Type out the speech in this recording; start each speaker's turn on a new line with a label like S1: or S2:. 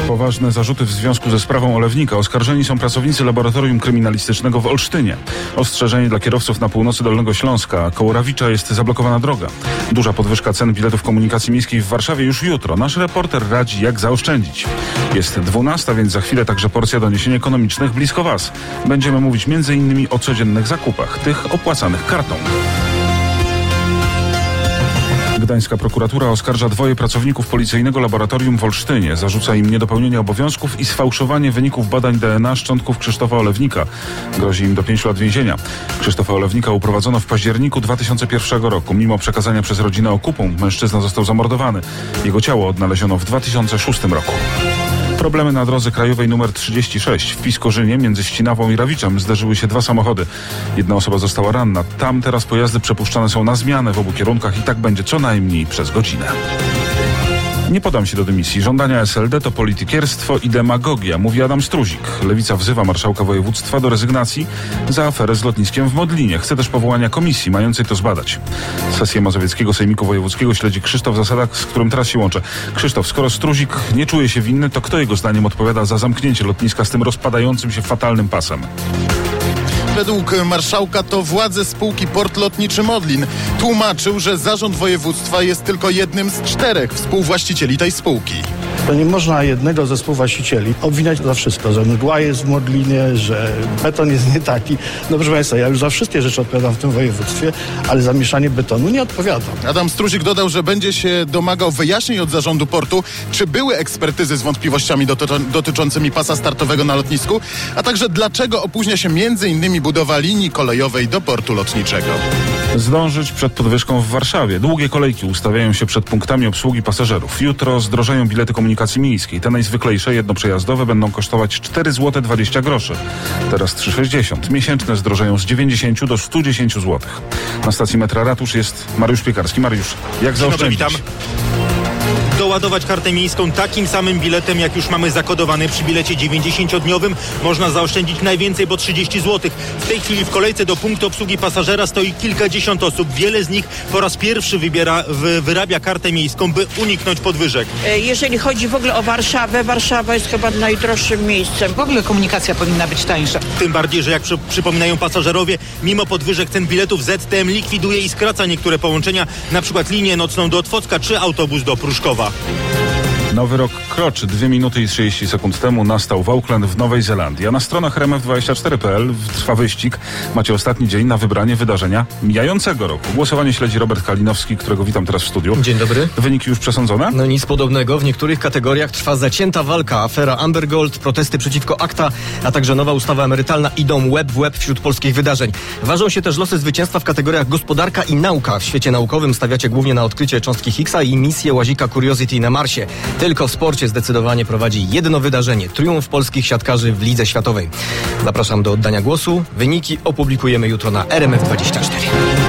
S1: Poważne zarzuty w związku ze sprawą Olewnika. Oskarżeni są pracownicy laboratorium kryminalistycznego w Olsztynie. Ostrzeżenie dla kierowców na północy Dolnego Śląska. Koło Rawicza jest zablokowana droga. Duża podwyżka cen biletów komunikacji miejskiej w Warszawie już jutro. Nasz reporter radzi, jak zaoszczędzić. Jest 12, więc za chwilę także porcja doniesień ekonomicznych blisko Was. Będziemy mówić m.in. o codziennych zakupach, tych opłacanych kartą. Gdańska prokuratura oskarża 2 pracowników policyjnego laboratorium w Olsztynie. Zarzuca im niedopełnienie obowiązków i sfałszowanie wyników badań DNA szczątków Krzysztofa Olewnika. Grozi im do 5 lat więzienia. Krzysztofa Olewnika uprowadzono w październiku 2001 roku. Mimo przekazania przez rodzinę okupu, mężczyzna został zamordowany. Jego ciało odnaleziono w 2006 roku. Problemy na drodze krajowej nr 36. W Piskorzynie między Ścinawą i Rawiczem zderzyły się 2 samochody. Jedna osoba została ranna. Tam teraz pojazdy przepuszczane są na zmianę w obu kierunkach i tak będzie co najmniej przez godzinę. Nie podam się do dymisji. Żądania SLD to politykierstwo i demagogia, mówi Adam Struzik. Lewica wzywa marszałka województwa do rezygnacji za aferę z lotniskiem w Modlinie. Chce też powołania komisji mającej to zbadać. Sesję Mazowieckiego Sejmiku Wojewódzkiego śledzi Krzysztof Zasada, z którym teraz się łączę. Krzysztof, skoro Struzik nie czuje się winny, to kto jego zdaniem odpowiada za zamknięcie lotniska z tym rozpadającym się fatalnym pasem?
S2: Według marszałka to władze spółki Port Lotniczy Modlin. Tłumaczył, że zarząd województwa jest tylko jednym z 4 współwłaścicieli tej spółki.
S3: To nie można jednego ze współwłaścicieli obwiniać za wszystko, że mgła jest w Modlinie, że beton jest nie taki. No proszę Państwa, ja już za wszystkie rzeczy odpowiadam w tym województwie, ale za mieszanie betonu nie odpowiadam.
S2: Adam Struzik dodał, że będzie się domagał wyjaśnień od zarządu portu, czy były ekspertyzy z wątpliwościami dotyczącymi pasa startowego na lotnisku, a także dlaczego opóźnia się m.in. budowa linii kolejowej do portu lotniczego.
S1: Zdążyć przed podwyżką w Warszawie. Długie kolejki ustawiają się przed punktami obsługi pasażerów. Jutro zdrożeją bilety komunikacji miejskiej. Te najzwyklejsze, jednoprzejazdowe, będą kosztować 4,20 zł. Teraz 3,60. Miesięczne zdrożeją z 90 do 110 zł. Na stacji metra Ratusz jest Mariusz Piekarski. Mariusz, jak zaoszczędzić?
S4: Witam. Doładować kartę miejską takim samym biletem, jak już mamy zakodowany przy bilecie 90-dniowym. Można zaoszczędzić najwięcej, bo 30 zł. W tej chwili w kolejce do punktu obsługi pasażera stoi kilkadziesiąt osób. Wiele z nich po raz pierwszy wyrabia kartę miejską, by uniknąć podwyżek.
S5: Jeżeli chodzi w ogóle o Warszawę, Warszawa jest chyba najdroższym miejscem.
S6: W ogóle komunikacja powinna być tańsza.
S4: Tym bardziej, że jak przypominają pasażerowie, mimo podwyżek cen biletów ZTM likwiduje i skraca niektóre połączenia, na przykład linię nocną do Otwocka czy autobus do Pruszkowa.
S1: Nowy rok kroczy. 2 minuty i 30 sekund temu nastał w Auckland w Nowej Zelandii. A na stronach rmf24.pl trwa wyścig. Macie ostatni dzień na wybranie wydarzenia mijającego roku. Głosowanie śledzi Robert Kalinowski, którego witam teraz w studiu.
S7: Dzień dobry.
S1: Wyniki już przesądzone?
S7: No nic podobnego. W niektórych kategoriach trwa zacięta walka. Afera Amber Gold, protesty przeciwko ACTA, a także nowa ustawa emerytalna idą łeb w łeb wśród polskich wydarzeń. Ważą się też losy zwycięstwa w kategoriach gospodarka i nauka. W świecie naukowym stawiacie głównie na odkrycie cząstki Higgsa i misję łazika Curiosity na Marsie. Tylko w sporcie zdecydowanie prowadzi jedno wydarzenie. Triumf polskich siatkarzy w Lidze Światowej. Zapraszam do oddania głosu. Wyniki opublikujemy jutro na RMF24.